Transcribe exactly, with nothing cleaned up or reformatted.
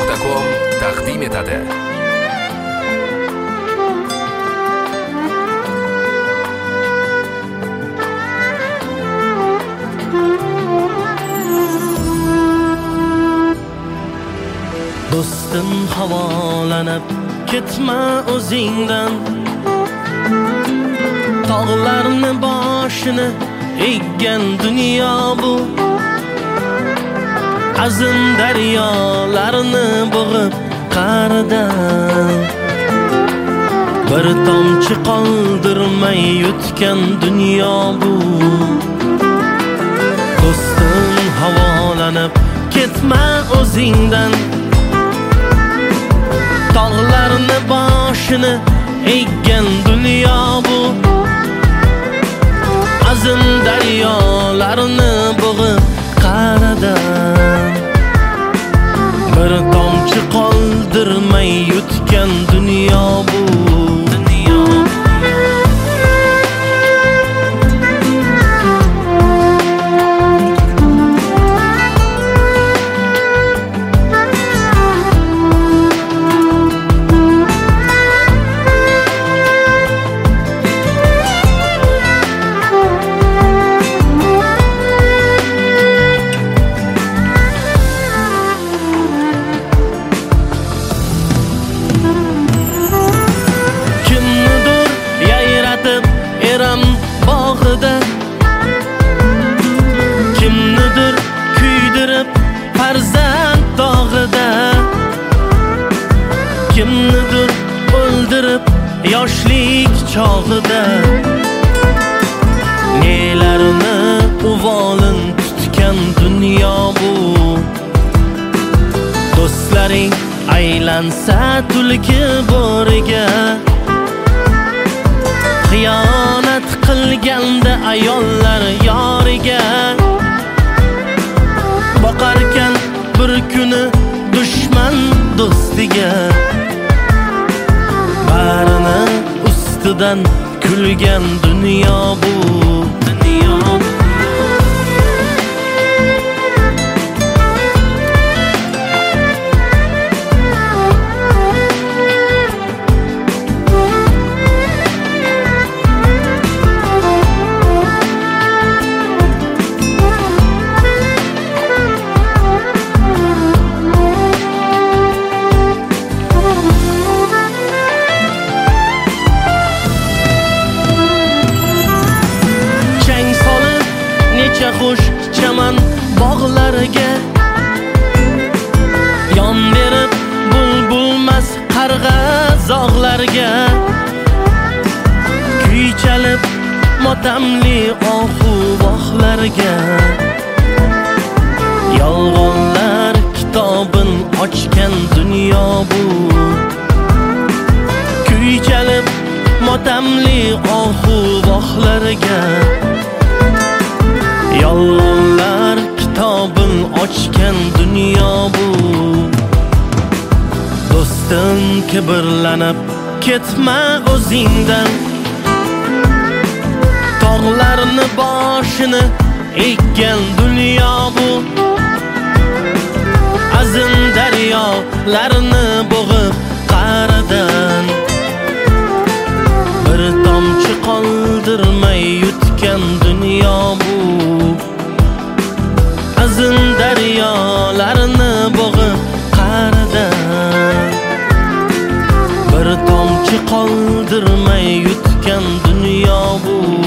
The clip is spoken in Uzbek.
nuqta com taqdim etadi. Do'stim havolanib ketma o'zingdan, tog'larni boshini eggan dunyo bu, azim daryolarni bo'g'ib qa'ridan, bir tomchi qoldirmay yutgan dunyo bu. Do'stim havolanib ketma o'zingdan, tog'larni boshini eggan dunyo bu, azim daryolarni bo'g'ib qa'ridan, bir tomchi qoldirmay yutgan dunyo bu. Kimnidir kuydirib farzand dog'ida, kimnidir o'ldirib yoshlik chog'ida, nelarni uvolin tutgan dunyo bu. Do'stlaring aylansa tulki bo'riga, xiyonat qilganda ayollar yoriga, boqarkan bir kuni dushman do'stiga, barini ustidan kulgan dunyo bu. Dunyo xush chaman bog'lariga, yon berib bulbulmas qarg'a zog'larga, kuy chalib motamli ohu vohlarga, yolg'onlar kitobin ochgan dunyo bu. Kuy chalib motamli ohu vohlarga, yolg'onlar kitobin ochgan dunyo bu. Do'stim kibrlanib ketma o'zingdan, tog'larni boshini eggan dunyo bu, azim daryolarni bo'g'ib qa'ridan, bir tomchi qoldirmay yutgan dunyo bu, azim daryolarni bo'g'ib qa'ridan, bir tomchi qoldirmay yutgan dunyo bu.